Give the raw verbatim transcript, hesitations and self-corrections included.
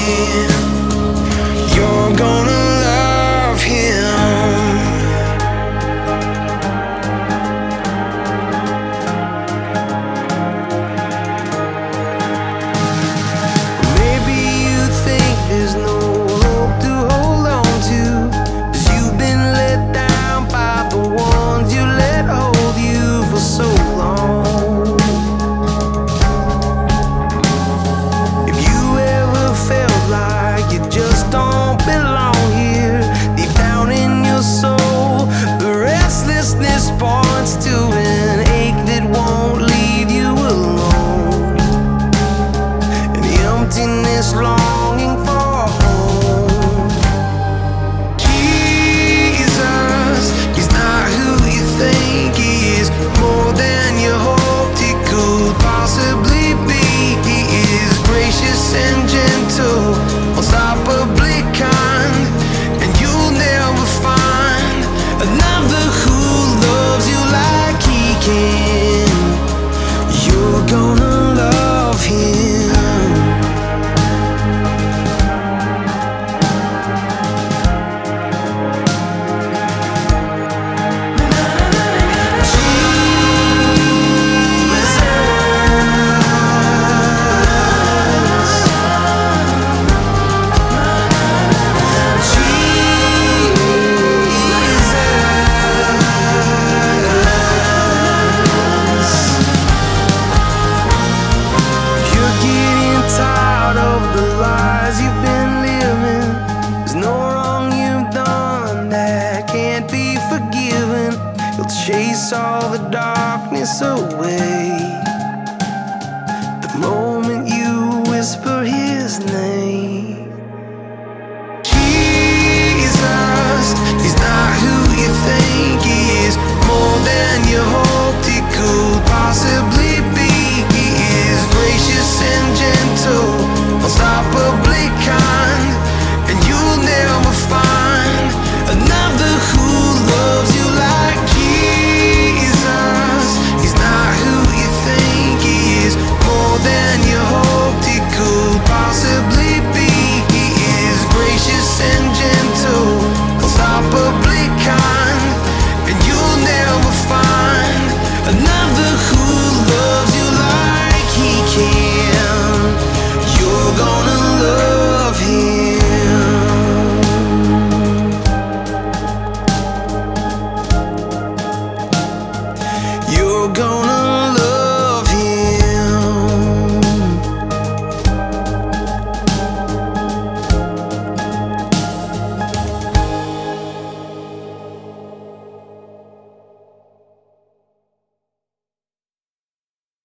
can. You're gonna love him. Maybe you think there's no hope to hold on to, 'cause you've been let down by the ones you let hold you for so long. If you ever felt like you just don't belong here, deep down in your soul, the restlessness points to an ache that won't leave you alone, an emptiness longing for home. Jesus, he's not who you think he is, more than you hoped he could possibly be. He is gracious and gentle, unstoppably kind, and you'll never find another who loves you like he can. You're gonna love him. You're getting tired of the lies you've been living. There's no wrong you've done that can't be forgiven. You'll chase all the darkness away the moment you whisper his name.